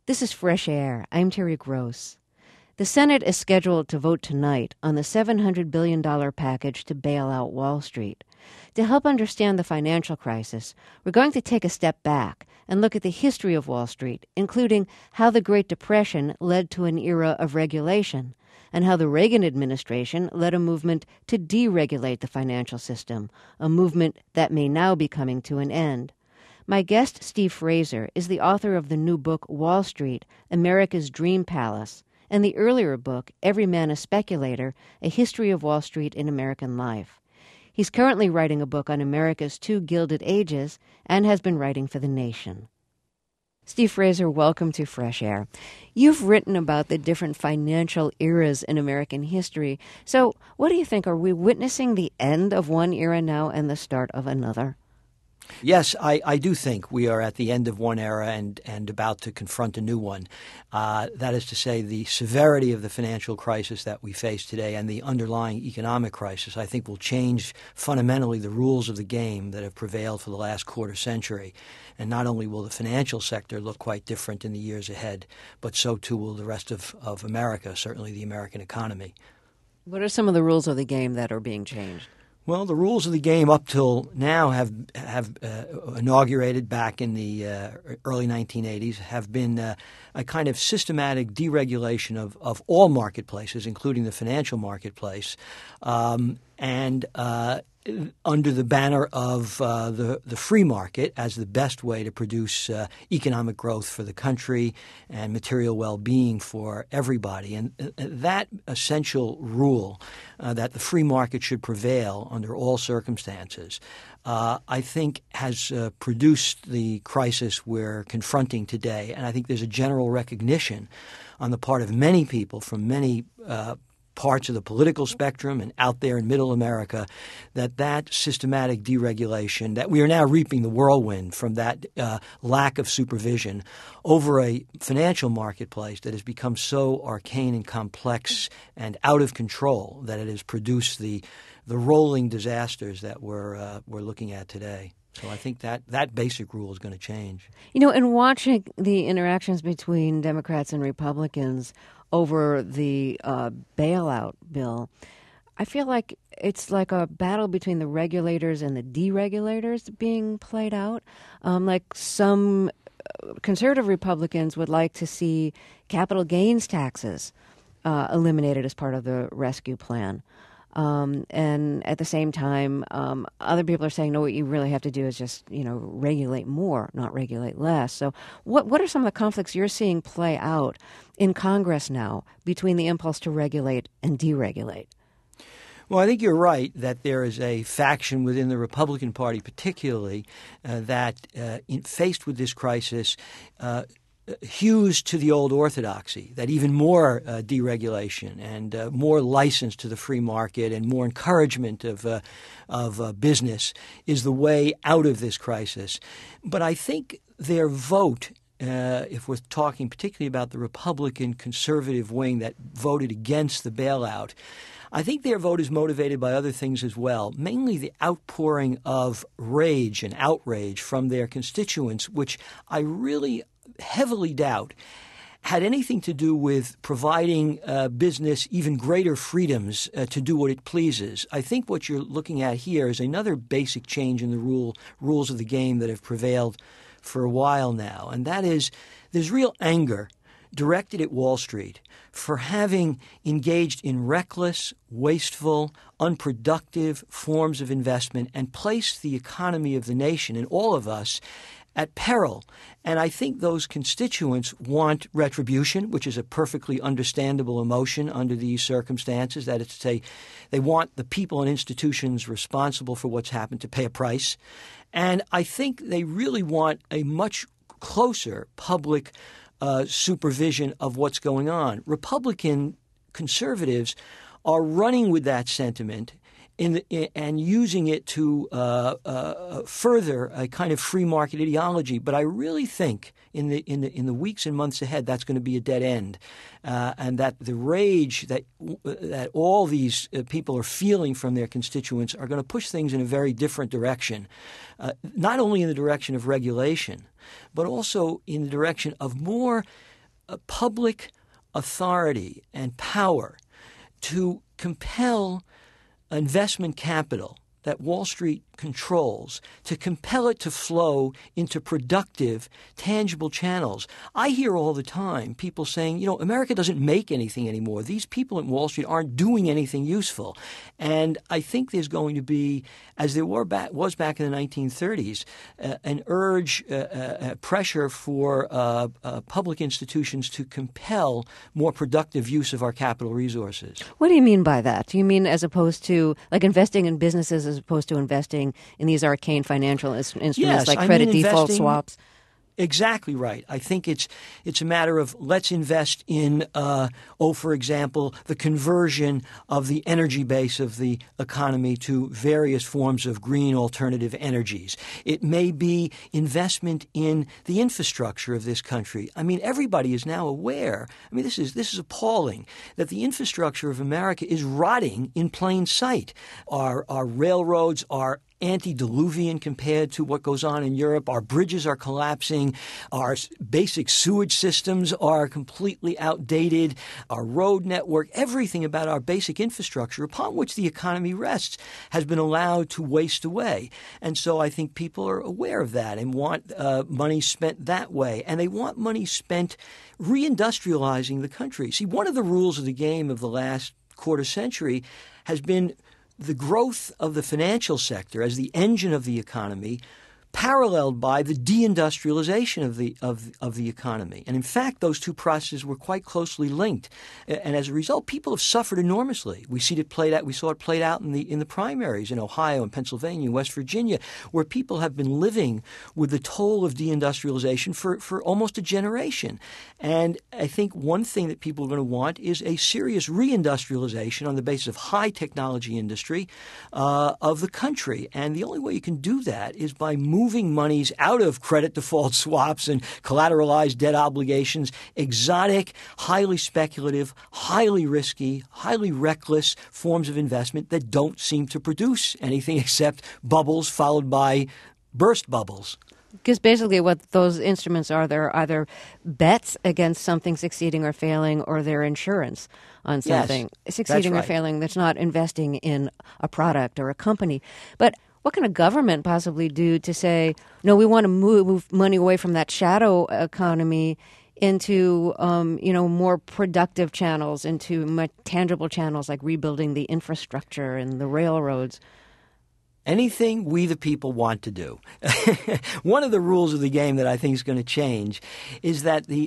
This is Fresh Air. I'm Terry Gross. The Senate is scheduled to vote tonight on the $700 billion package to bail out Wall Street. To help understand the financial crisis, we're going to take a step back and look at the history of Wall Street, including how the Great Depression led to an era of regulation, and how the Reagan administration led a movement to deregulate the financial system, a movement that may now be coming to an end. My guest, Steve Fraser, is the author of the new book, Wall Street, America's Dream Palace, and the earlier book, Every Man a Speculator, A History of Wall Street in American Life. He's currently writing a book on America's two Gilded Ages and has been writing for The Nation. Steve Fraser, welcome to Fresh Air. You've written about the different financial eras in American history. So what do you think? Are we witnessing the end of one era now and the start of another? Yes, I do think we are at the end of one era and about to confront a new one. That is to say, the severity of the financial crisis that we face today and the underlying economic crisis, I think, will change fundamentally the rules of the game that have prevailed for the last quarter century. And not only will the financial sector look quite different in the years ahead, but so too will the rest of America, certainly the American economy. What are some of the rules of the game that are being changed? Well, the rules of the game up till now have inaugurated back in the early 1980s have been a kind of systematic deregulation of all marketplaces, including the financial marketplace, and under the banner of the free market as the best way to produce economic growth for the country and material well-being for everybody. And that essential rule that the free market should prevail under all circumstances, I think has produced the crisis we're confronting today. And I think there's a general recognition on the part of many people from many parts of the political spectrum and out there in middle America that systematic deregulation, that we are now reaping the whirlwind from that lack of supervision over a financial marketplace that has become so arcane and complex and out of control that it has produced the rolling disasters that we're looking at today. So I think that basic rule is going to change. You know, in watching the interactions between Democrats and Republicans over the bailout bill, I feel like it's like a battle between the regulators and the deregulators being played out. Like some conservative Republicans would like to see capital gains taxes eliminated as part of the rescue plan. And at the same time, other people are saying, no, what you really have to do is just, regulate more, not regulate less. So what are some of the conflicts you're seeing play out in Congress now between the impulse to regulate and deregulate? Well, I think you're right that there is a faction within the Republican Party particularly that, faced with this crisis, hews to the old orthodoxy, that even more deregulation and more license to the free market and more encouragement of business is the way out of this crisis. But I think their vote, if we're talking particularly about the Republican conservative wing that voted against the bailout, I think their vote is motivated by other things as well, mainly the outpouring of rage and outrage from their constituents, which I really heavily doubt had anything to do with providing business even greater freedoms to do what it pleases. I think what you're looking at here is another basic change in the rules of the game that have prevailed for a while now, and that is there's real anger directed at Wall Street for having engaged in reckless, wasteful, unproductive forms of investment and placed the economy of the nation and all of us at peril. And I think those constituents want retribution, which is a perfectly understandable emotion under these circumstances. That is to say, they want the people and institutions responsible for what's happened to pay a price. And I think they really want a much closer public supervision of what's going on. Republican conservatives are running with that sentiment and using it to further a kind of free market ideology. But I really think in the weeks and months ahead that's going to be a dead end, and that the rage that all these people are feeling from their constituents are going to push things in a very different direction, not only in the direction of regulation, but also in the direction of more public authority and power to compel investment capital that Wall Street controls, to compel it to flow into productive, tangible channels. I hear all the time people saying, America doesn't make anything anymore. These people at Wall Street aren't doing anything useful. And I think there's going to be, as there was back in the 1930s, an urge, pressure for public institutions to compel more productive use of our capital resources. What do you mean by that? Do you mean as opposed to, like, investing in businesses as opposed to investing in these arcane financial instruments like credit default swaps? Exactly right. I think it's a matter of let's invest in, for example, the conversion of the energy base of the economy to various forms of green alternative energies. It may be investment in the infrastructure of this country. I mean, everybody is now aware. I mean, this is appalling that the infrastructure of America is rotting in plain sight. Our railroads are antediluvian compared to what goes on in Europe. Our bridges are collapsing. Our basic sewage systems are completely outdated. Our road network, everything about our basic infrastructure upon which the economy rests has been allowed to waste away. And so I think people are aware of that and want money spent that way. And they want money spent reindustrializing the country. See, one of the rules of the game of the last quarter century has been the growth of the financial sector as the engine of the economy, paralleled by the deindustrialization of the economy. And in fact, those two processes were quite closely linked. And as a result, people have suffered enormously. We saw it played out in the primaries in Ohio and Pennsylvania and West Virginia, where people have been living with the toll of deindustrialization for almost a generation. And I think one thing that people are going to want is a serious reindustrialization on the basis of high technology industry of the country. And the only way you can do that is by moving monies out of credit default swaps and collateralized debt obligations, exotic, highly speculative, highly risky, highly reckless forms of investment that don't seem to produce anything except bubbles followed by burst bubbles. Because basically what those instruments are, they're either bets against something succeeding or failing, or they're insurance on something succeeding or failing that's not investing in a product or a company. But what can a government possibly do to say, no, we want to move money away from that shadow economy into, more productive channels, into more tangible channels like rebuilding the infrastructure and the railroads? Anything we the people want to do. One of the rules of the game that I think is going to change is that the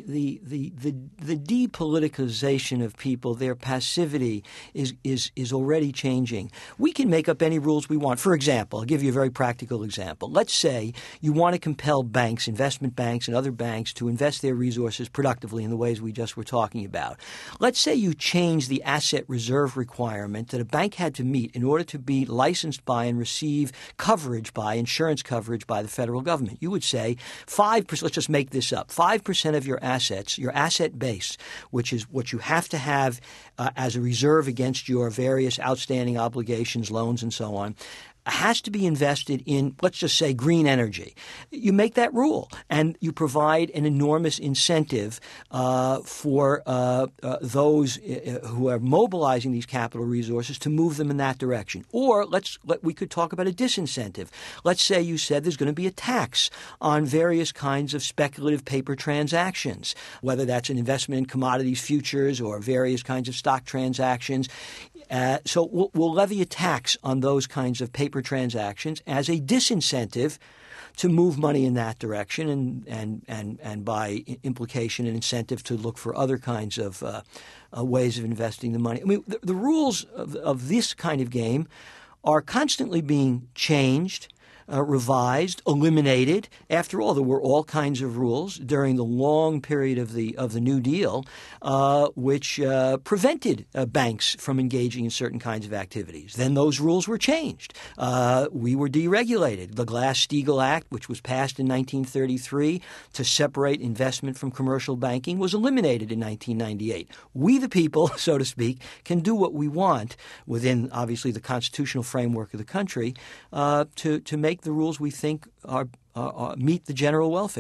depoliticization of people, their passivity is already changing. We can make up any rules we want. For example, I'll give you a very practical example. Let's say you want to compel banks, investment banks and other banks to invest their resources productively in the ways we just were talking about. Let's say you change the asset reserve requirement that a bank had to meet in order to be licensed by and receive insurance coverage by the federal government. You would say 5%, let's just make this up, 5% of your assets, your asset base, which is what you have to have as a reserve against your various outstanding obligations, loans, and so on, has to be invested in, let's just say, green energy. You make that rule, and you provide an enormous incentive for those who are mobilizing these capital resources to move them in that direction. Or we could talk about a disincentive. Let's say you said there's going to be a tax on various kinds of speculative paper transactions, whether that's an investment in commodities futures or various kinds of stock transactions. So we'll levy a tax on those kinds of paper transactions as a disincentive to move money in that direction, and by implication an incentive to look for other kinds of ways of investing the money. I mean, the rules of this kind of game are constantly being changed, revised, eliminated. After all, there were all kinds of rules during the long period of the New Deal, which prevented banks from engaging in certain kinds of activities. Then those rules were changed. We were deregulated. The Glass-Steagall Act, which was passed in 1933 to separate investment from commercial banking, was eliminated in 1998. We, the people, so to speak, can do what we want within, obviously, the constitutional framework of the country to make the rules we think are meet the general welfare.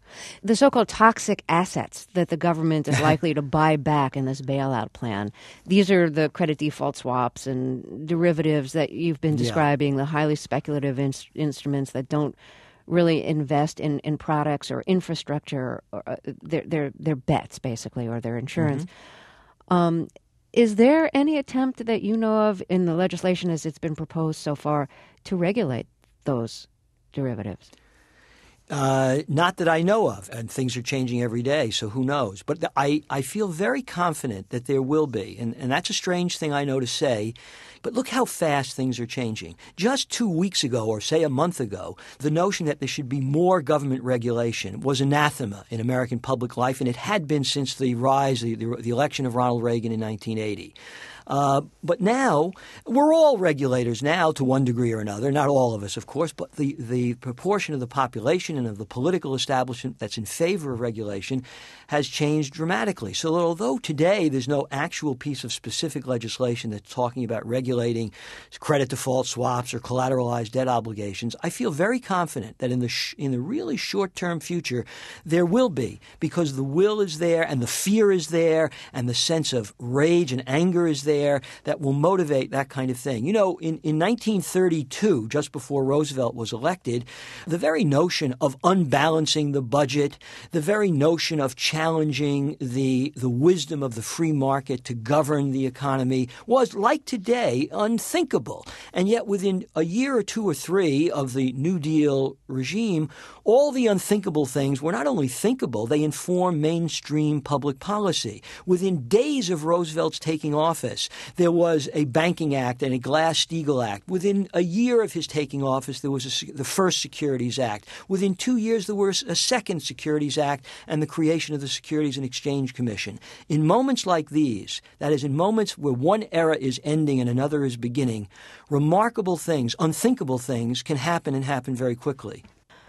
The so-called toxic assets that the government is likely to buy back in this bailout plan, these are the credit default swaps and derivatives that you've been describing, the highly speculative instruments that don't really invest in products or infrastructure. They're bets, basically, or their insurance. Is there any attempt that you know of in the legislation as it's been proposed so far to regulate those derivatives? Not that I know of, and things are changing every day, so who knows. But I feel very confident that there will be, and that's a strange thing I know to say, but look how fast things are changing. Just 2 weeks ago, or say a month ago, the notion that there should be more government regulation was anathema in American public life, and it had been since the rise, the election of Ronald Reagan in 1980. But now, we're all regulators now to one degree or another. Not all of us, of course, but the proportion of the population and of the political establishment that's in favor of regulation has changed dramatically. So although today there's no actual piece of specific legislation that's talking about regulating credit default swaps or collateralized debt obligations, I feel very confident that in the really short-term future there will be, because the will is there and the fear is there and the sense of rage and anger is there that will motivate that kind of thing. You know, in 1932, just before Roosevelt was elected, the very notion of unbalancing the budget, the very notion of challenging the wisdom of the free market to govern the economy was, like today, unthinkable. And yet within a year or two or three of the New Deal regime, all the unthinkable things were not only thinkable, they inform mainstream public policy. Within days of Roosevelt's taking office, there was a Banking Act and a Glass-Steagall Act. Within a year of his taking office, there was the first Securities Act. Within 2 years, there was a second Securities Act and the creation of the Securities and Exchange Commission. In moments like these, that is, in moments where one era is ending and another is beginning, remarkable things, unthinkable things can happen and happen very quickly.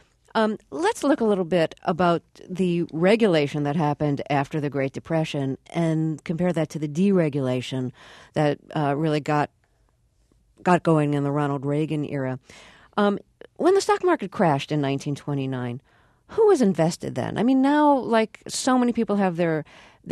Let's look a little bit about the regulation that happened after the Great Depression and compare that to the deregulation that really got going in the Ronald Reagan era. When the stock market crashed in 1929, who was invested then? I mean, now, like, so many people have their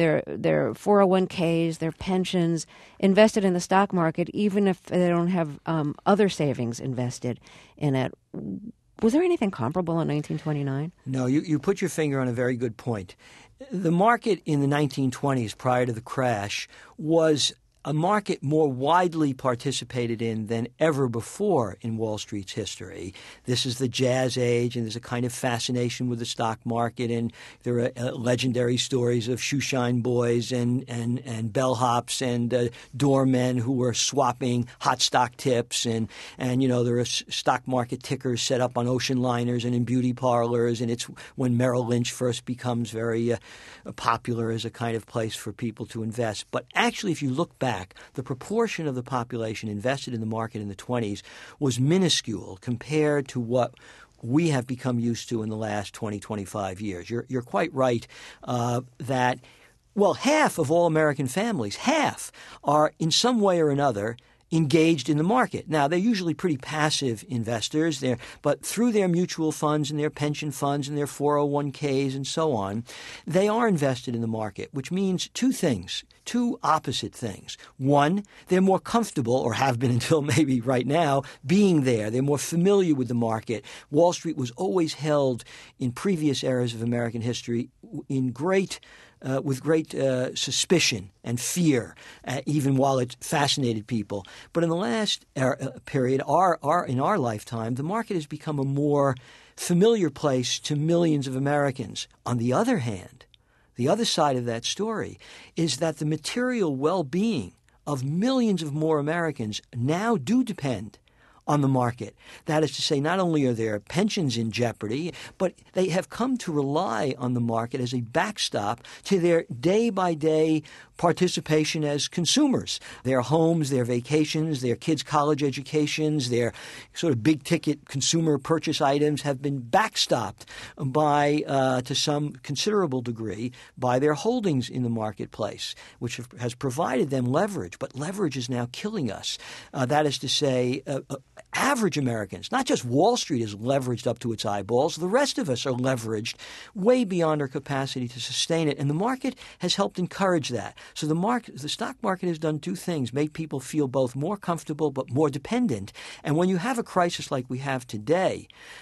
401ks, their pensions invested in the stock market, even if they don't have other savings invested in it. Was there anything comparable in 1929? No, you put your finger on a very good point. The market in the 1920s, prior to the crash, was a market more widely participated in than ever before in Wall Street's history. This is the jazz age, and there's a kind of fascination with the stock market, and there are legendary stories of shoeshine boys and bellhops and doormen who were swapping hot stock tips, and you know, there are stock market tickers set up on ocean liners and in beauty parlors, and it's when Merrill Lynch first becomes very popular as a kind of place for people to invest. But actually, if you look back, the proportion of the population invested in the market in the 20s was minuscule compared to what we have become used to in the last 20, 25 years. You're quite right that, well, half of all American families, half, are in some way or another engaged in the market. Now, they're usually pretty passive investors, but through their mutual funds and their pension funds and their 401ks and so on, they are invested in the market, which means two opposite things. One, they're more comfortable, or have been until maybe right now, being there. They're more familiar with the market. Wall Street was always held in previous eras of American history with great suspicion and fear, even while it fascinated people. But in the last period, in our lifetime, the market has become a more familiar place to millions of Americans. On the other hand, the other side of that story is that the material well-being of millions of more Americans now do depend on the market. That is to say, not only are their pensions in jeopardy, but they have come to rely on the market as a backstop to their day-by-day participation as consumers. Their homes, their vacations, their kids' college educations, their sort of big-ticket consumer purchase items have been backstopped by, to some considerable degree, by their holdings in the marketplace, which has provided them leverage. But leverage is now killing us. That is to say, average Americans, not just Wall Street, is leveraged up to its eyeballs. The rest of us are leveraged way beyond our capacity to sustain it. And the market has helped encourage that. So the stock market has done two things: make people feel both more comfortable but more dependent. And when you have a crisis like we have today,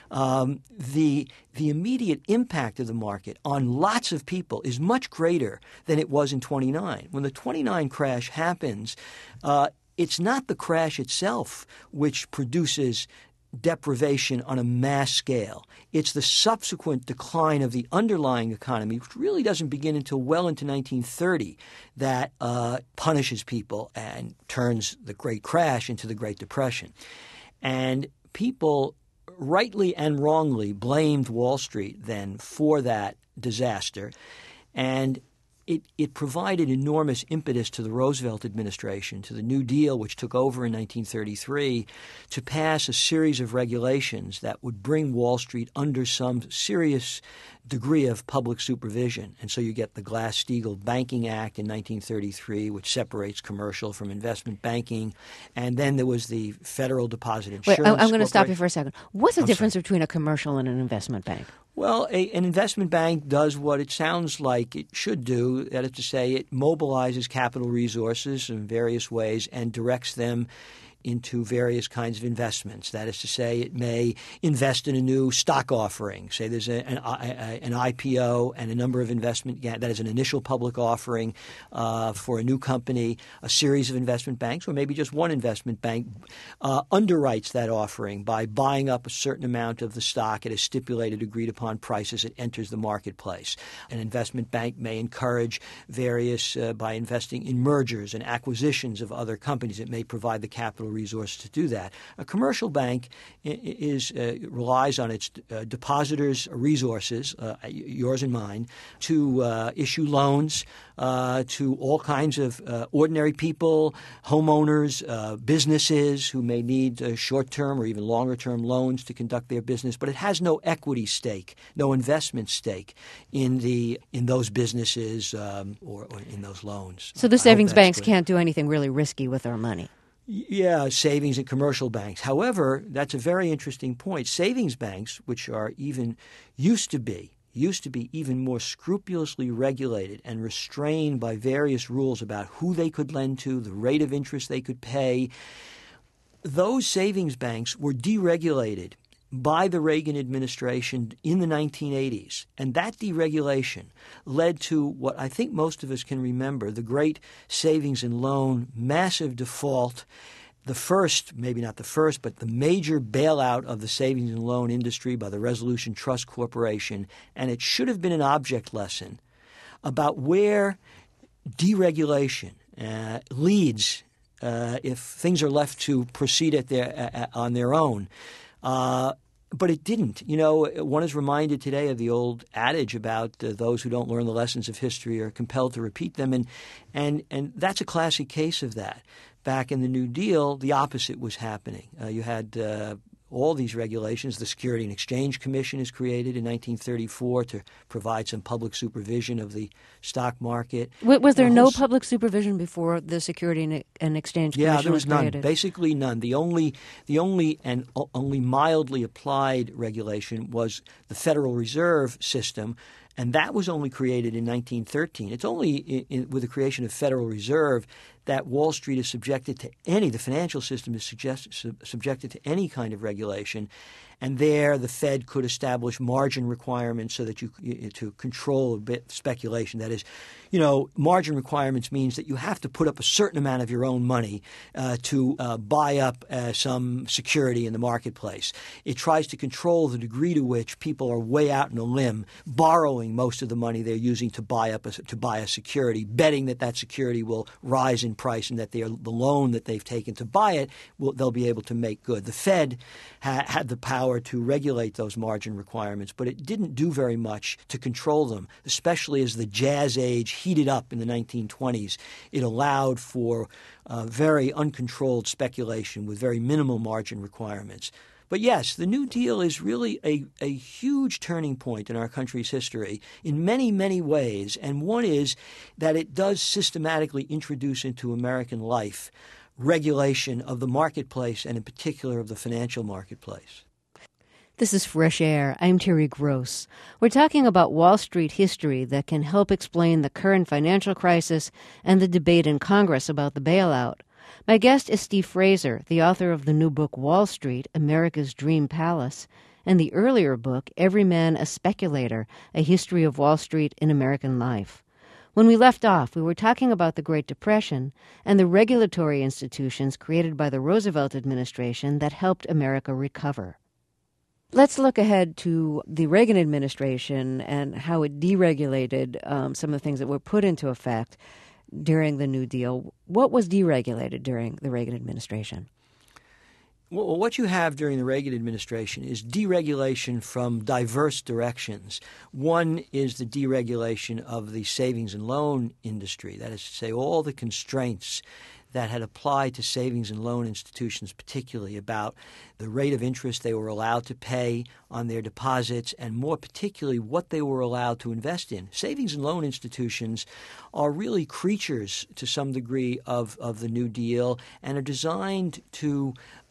the immediate impact of the market on lots of people is much greater than it was in 29. When the 29 crash happens, it's not the crash itself which produces deprivation on a mass scale. It's the subsequent decline of the underlying economy, which really doesn't begin until well into 1930, that punishes people and turns the Great Crash into the Great Depression. And people rightly and wrongly blamed Wall Street then for that disaster. And it provided enormous impetus to the Roosevelt administration, to the New Deal, which took over in 1933, to pass a series of regulations that would bring Wall Street under some serious degree of public supervision. And so you get the Glass-Steagall Banking Act in 1933, which separates commercial from investment banking. And then there was the Federal Deposit Insurance Wait, I'm going to stop you for a second. What's the difference between a commercial and an investment bank? Well, an investment bank does what it sounds like it should do. That is to say, it mobilizes capital resources in various ways and directs them into various kinds of investments. That is to say, it may invest in a new stock offering. Say there's an IPO and a number of investment – that is an initial public offering for a new company. A series of investment banks, or maybe just one investment bank, underwrites that offering by buying up a certain amount of the stock at a stipulated agreed-upon price as it enters the marketplace. An investment bank may encourage various by investing in mergers and acquisitions of other companies. It may provide the capital resource to do that. A commercial bank relies on its depositors' resources, yours and mine, to issue loans to all kinds of ordinary people, homeowners, businesses who may need short-term or even longer-term loans to conduct their business. But it has no equity stake, no investment stake in those businesses or in those loans. So the savings banks can't do anything really risky with our money. Yeah, savings and commercial banks. However, that's a very interesting point. Savings banks, which are even used to be even more scrupulously regulated and restrained by various rules about who they could lend to, the rate of interest they could pay, those savings banks were deregulated by the Reagan administration in the 1980s. And that deregulation led to what I think most of us can remember, the great savings and loan massive default, the first, maybe not the first, but the major bailout of the savings and loan industry by the Resolution Trust Corporation. And it should have been an object lesson about where deregulation leads if things are left to proceed on their own. But it didn't. You know, one is reminded today of the old adage about those who don't learn the lessons of history are compelled to repeat them. And that's a classic case of that. Back in the New Deal, the opposite was happening. You had all these regulations. The Security and Exchange Commission is created in 1934 to provide some public supervision of the stock market. Was there no public supervision before the Security and Exchange Commission? Yeah, there was none. Created? Basically none. The only and only mildly applied regulation was the Federal Reserve System, and that was only created in 1913. It's only with the creation of Federal Reserve that Wall Street is subjected to the financial system is subjected to any kind of regulation. And there the Fed could establish margin requirements so that to control a bit speculation. That is, margin requirements means that you have to put up a certain amount of your own money to buy up some security in the marketplace. It tries to control the degree to which people are way out in a limb, borrowing most of the money they're using to buy a security, betting that security will rise in price and that the loan that they've taken to buy it they'll be able to make good. The Fed had the power to regulate those margin requirements, but it didn't do very much to control them, especially as the jazz age heated up in the 1920s. It allowed for very uncontrolled speculation with very minimal margin requirements. But yes, the New Deal is really a huge turning point in our country's history in many, many ways. And one is that it does systematically introduce into American life regulation of the marketplace, and in particular of the financial marketplace. This is Fresh Air. I'm Terry Gross. We're talking about Wall Street history that can help explain the current financial crisis and the debate in Congress about the bailout. My guest is Steve Fraser, the author of the new book Wall Street, America's Dream Palace, and the earlier book Every Man a Speculator, A History of Wall Street in American Life. When we left off, we were talking about the Great Depression and the regulatory institutions created by the Roosevelt administration that helped America recover. Let's look ahead to the Reagan administration and how it deregulated some of the things that were put into effect during the New Deal. What was deregulated during the Reagan administration? Well, what you have during the Reagan administration is deregulation from diverse directions. One is the deregulation of the savings and loan industry, that is to say, all the constraints that had applied to savings and loan institutions, particularly about the rate of interest they were allowed to pay on their deposits, and more particularly what they were allowed to invest in. Savings and loan institutions are really creatures to some degree of the New Deal and are designed to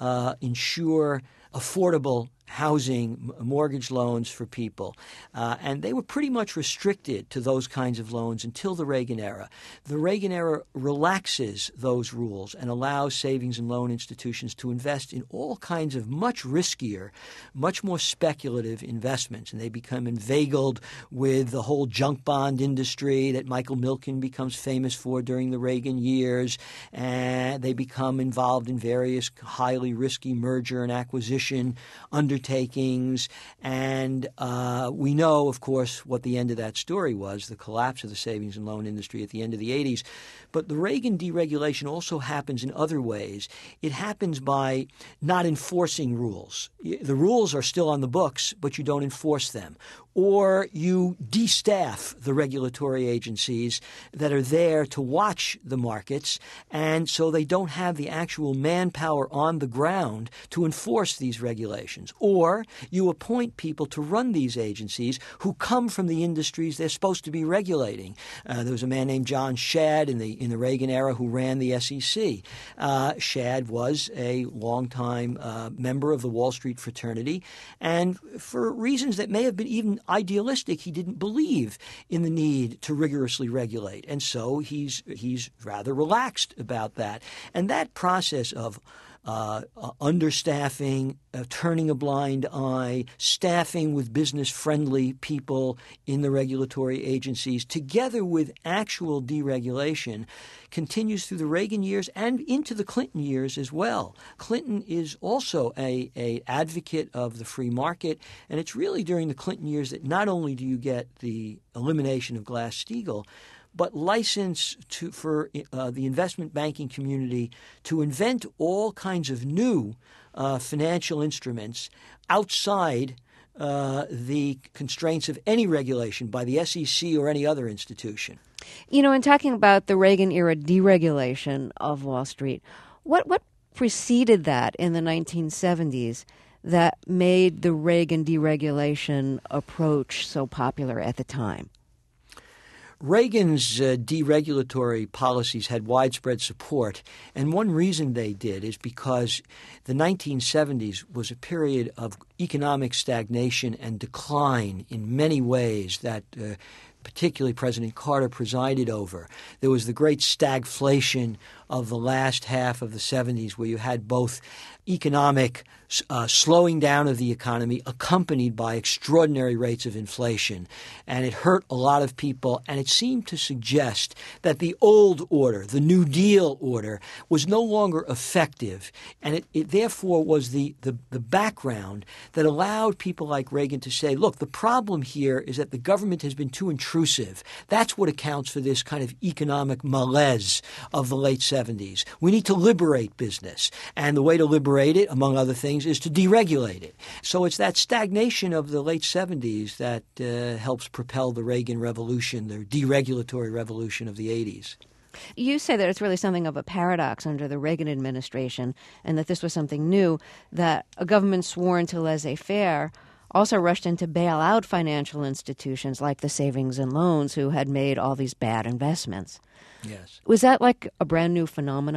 ensure affordable housing, mortgage loans for people. And they were pretty much restricted to those kinds of loans until the Reagan era. The Reagan era relaxes those rules and allows savings and loan institutions to invest in all kinds of much riskier, much more speculative investments. And they become inveigled with the whole junk bond industry that Michael Milken becomes famous for during the Reagan years. And they become involved in various highly risky merger and acquisition undertakings, and we know, of course, what the end of that story was, the collapse of the savings and loan industry at the end of the 80s. But the Reagan deregulation also happens in other ways. It happens by not enforcing rules. The rules are still on the books, but you don't enforce them. Or you destaff the regulatory agencies that are there to watch the markets, and so they don't have the actual manpower on the ground to enforce these regulations. Or you appoint people to run these agencies who come from the industries they're supposed to be regulating. There was a man named John Shad in the Reagan era who ran the SEC. Shad was a longtime member of the Wall Street fraternity, and for reasons that may have been even idealistic, he didn't believe in the need to rigorously regulate. And so he's rather relaxed about that. And that process of understaffing, turning a blind eye, staffing with business-friendly people in the regulatory agencies, together with actual deregulation, continues through the Reagan years and into the Clinton years as well. Clinton is also a advocate of the free market, and it's really during the Clinton years that not only do you get the elimination of Glass-Steagall, but license for the investment banking community to invent all kinds of new financial instruments outside the constraints of any regulation by the SEC or any other institution. You know, in talking about the Reagan-era deregulation of Wall Street, what preceded that in the 1970s that made the Reagan deregulation approach so popular at the time? Reagan's deregulatory policies had widespread support, and one reason they did is because the 1970s was a period of economic stagnation and decline in many ways that particularly President Carter presided over. There was the great stagflation of the last half of the 70s, where you had both economic slowing down of the economy accompanied by extraordinary rates of inflation. And it hurt a lot of people, and it seemed to suggest that the old order, the New Deal order, was no longer effective. And it therefore was the background that allowed people like Reagan to say, look, the problem here is that the government has been too intrusive. That's what accounts for this kind of economic malaise of the late 70s. We need to liberate business. And the way to liberate it, among other things, is to deregulate it. So it's that stagnation of the late 70s that helps propel the Reagan revolution, the deregulatory revolution of the 80s. You say that it's really something of a paradox under the Reagan administration, and that this was something new, that a government sworn to laissez-faire also rushed in to bail out financial institutions like the savings and loans who had made all these bad investments. Yes. Was that like a brand new phenomenon?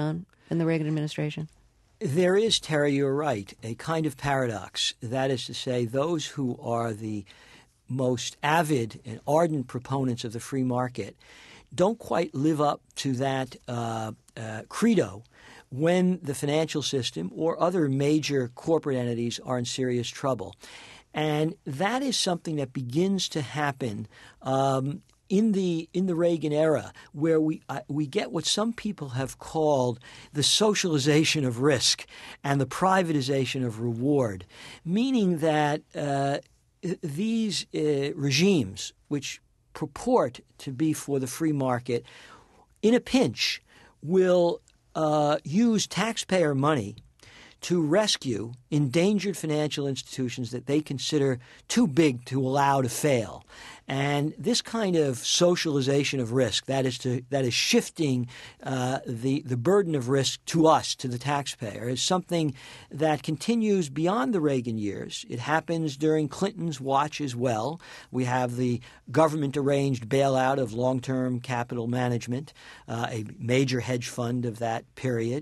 in the Reagan administration? There is, Terry, you're right, a kind of paradox. That is to say, those who are the most avid and ardent proponents of the free market don't quite live up to that credo when the financial system or other major corporate entities are in serious trouble. And that is something that begins to happen in the Reagan era, where we get what some people have called the socialization of risk and the privatization of reward, meaning that these regimes, which purport to be for the free market, in a pinch will use taxpayer money to rescue endangered financial institutions that they consider too big to allow to fail. And this kind of socialization of risk, that is shifting the burden of risk to us, to the taxpayer, is something that continues beyond the Reagan years. It happens during Clinton's watch as well. We have the government-arranged bailout of long-term capital management, a major hedge fund of that period.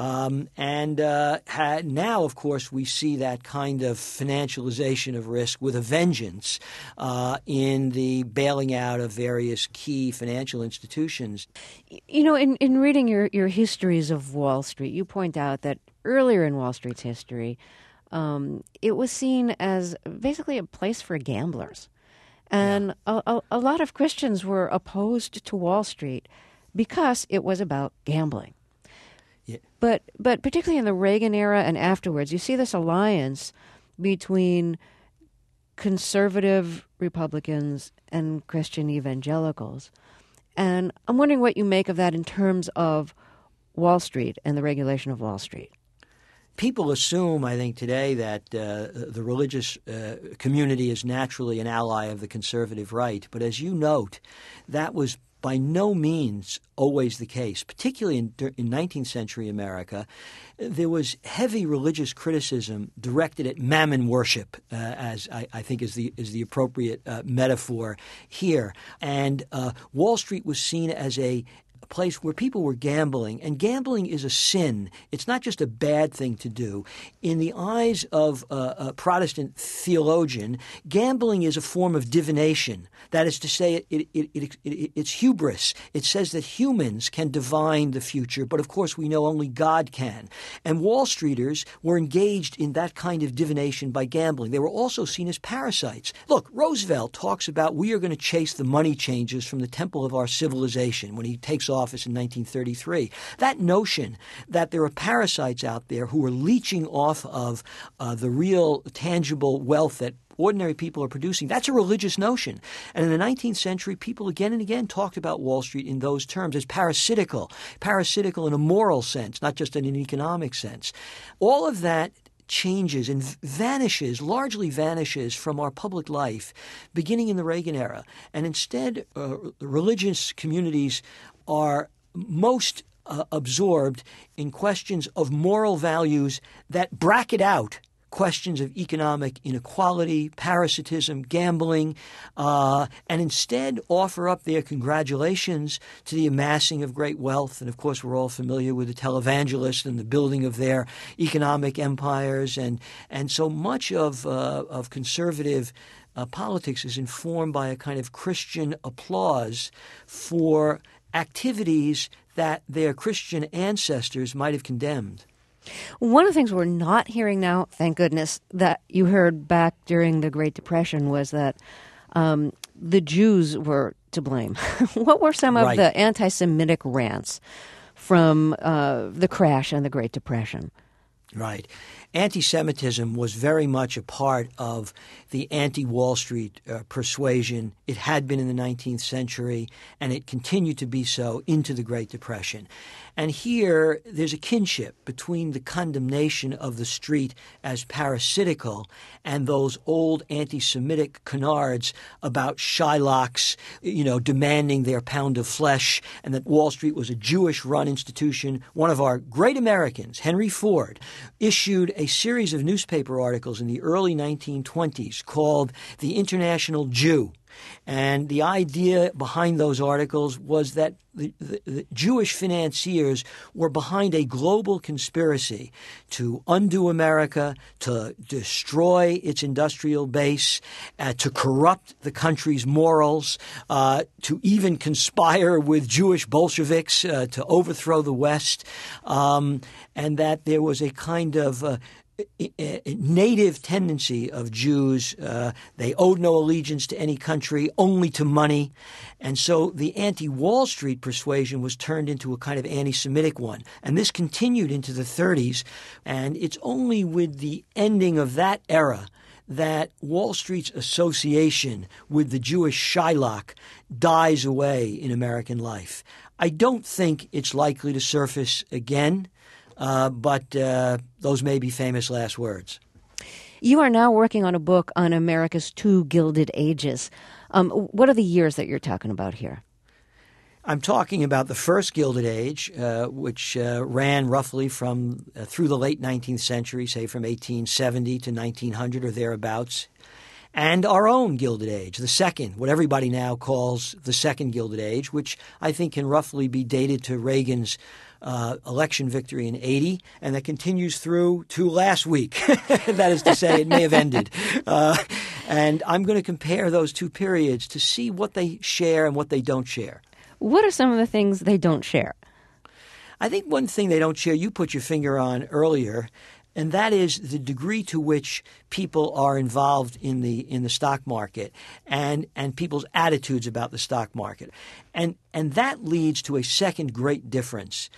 Now, of course, we see that kind of financialization of risk with a vengeance in the bailing out of various key financial institutions. You know, in reading your histories of Wall Street, you point out that earlier in Wall Street's history, it was seen as basically a place for gamblers. And a lot of Christians were opposed to Wall Street because it was about gambling. Yeah. But particularly in the Reagan era and afterwards, you see this alliance between conservative Republicans and Christian evangelicals. And I'm wondering what you make of that in terms of Wall Street and the regulation of Wall Street. People assume, I think, today that the religious community is naturally an ally of the conservative right. But as you note, that was by no means always the case. Particularly in 19th century America, there was heavy religious criticism directed at mammon worship, as I think is the appropriate metaphor here. And Wall Street was seen as a place where people were gambling, and gambling is a sin. It's not just a bad thing to do. In the eyes of a Protestant theologian, gambling is a form of divination. That is to say, it's hubris. It says that humans can divine the future, but of course we know only God can. And Wall Streeters were engaged in that kind of divination by gambling. They were also seen as parasites. Look, Roosevelt talks about we are going to chase the money changers from the temple of our civilization when he takes office in 1933. That notion that there are parasites out there who are leeching off of the real tangible wealth that ordinary people are producing, that's a religious notion. And in the 19th century, people again and again talked about Wall Street in those terms as parasitical in a moral sense, not just in an economic sense. All of that changes and largely vanishes from our public life beginning in the Reagan era. And instead, religious communities are most absorbed in questions of moral values that bracket out questions of economic inequality, parasitism, gambling, and instead offer up their congratulations to the amassing of great wealth. And of course, we're all familiar with the televangelists and the building of their economic empires. And so much of conservative politics is informed by a kind of Christian applause for activities that their Christian ancestors might have condemned. One of the things we're not hearing now, thank goodness, that you heard back during the Great Depression was that the Jews were to blame. What were some of the anti-Semitic rants from the crash and the Great Depression? Right. Anti-Semitism was very much a part of the anti-Wall Street persuasion. It had been in the 19th century, and it continued to be so into the Great Depression. And here, there's a kinship between the condemnation of the street as parasitical and those old anti-Semitic canards about Shylocks, demanding their pound of flesh, and that Wall Street was a Jewish-run institution. One of our great Americans, Henry Ford, issued a series of newspaper articles in the early 1920s called The International Jew, And the idea behind those articles was that the Jewish financiers were behind a global conspiracy to undo America, to destroy its industrial base, to corrupt the country's morals, to even conspire with Jewish Bolsheviks to overthrow the West, and that there was a kind of a native tendency of Jews. They owed no allegiance to any country, only to money. And so the anti-Wall Street persuasion was turned into a kind of anti-Semitic one. And this continued into the 30s. And it's only with the ending of that era that Wall Street's association with the Jewish Shylock dies away in American life. I don't think it's likely to surface again. But those may be famous last words. You are now working on a book on America's two Gilded Ages. What are the years that you're talking about here? I'm talking about the first Gilded Age, which ran roughly from through the late 19th century, say from 1870 to 1900 or thereabouts, and our own Gilded Age, the second, what everybody now calls the second Gilded Age, which I think can roughly be dated to Reagan's election victory in 80, and that continues through to last week. That is to say, it may have ended. And I'm going to compare those two periods to see what they share and what they don't share. What are some of the things they don't share? I think one thing they don't share, you put your finger on earlier, and that is the degree to which people are involved in the stock market and people's attitudes about the stock market. And that leads to a second great difference.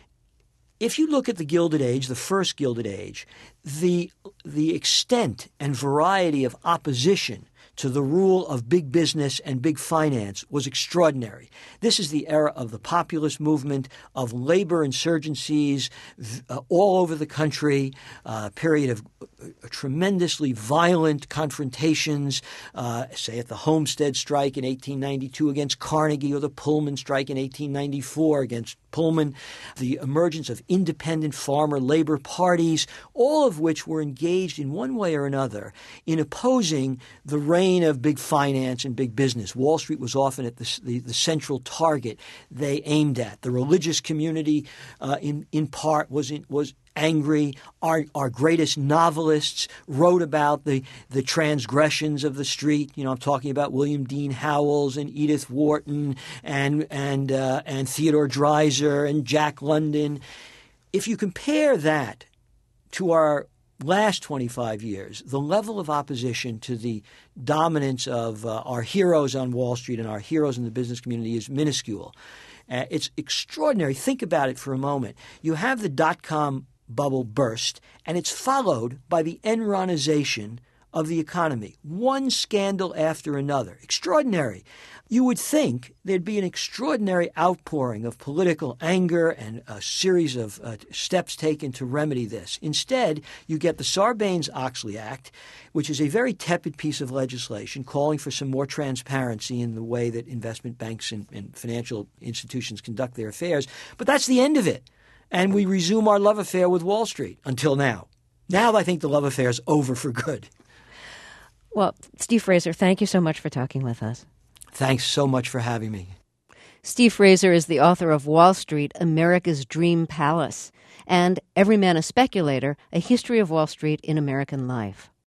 If you look at the Gilded Age, the first Gilded Age, the extent and variety of opposition to the rule of big business and big finance was extraordinary. This is the era of the populist movement, of labor insurgencies all over the country, a period of tremendously violent confrontations, say at the Homestead strike in 1892 against Carnegie or the Pullman strike in 1894 against Pullman, the emergence of independent farmer labor parties, all of which were engaged in one way or another in opposing the reign of big finance and big business. Wall Street was often at the central target they aimed at. The religious community, in part, was angry. Our greatest novelists wrote about the transgressions of the street. You know, I'm talking about William Dean Howells and Edith Wharton and Theodore Dreiser and Jack London. If you compare that to our last 25 years, the level of opposition to the dominance of our heroes on Wall Street and our heroes in the business community is minuscule. It's extraordinary. Think about it for a moment. You have the dot-com bubble burst, and it's followed by the Enronization of the economy. One scandal after another. Extraordinary. You would think there'd be an extraordinary outpouring of political anger and a series of steps taken to remedy this. Instead, you get the Sarbanes-Oxley Act, which is a very tepid piece of legislation calling for some more transparency in the way that investment banks and financial institutions conduct their affairs. But that's the end of it. And we resume our love affair with Wall Street until now. Now I think the love affair is over for good. Well, Steve Fraser, thank you so much for talking with us. Thanks so much for having me. Steve Fraser is the author of Wall Street, America's Dream Palace, and Every Man a Speculator, A History of Wall Street in American Life.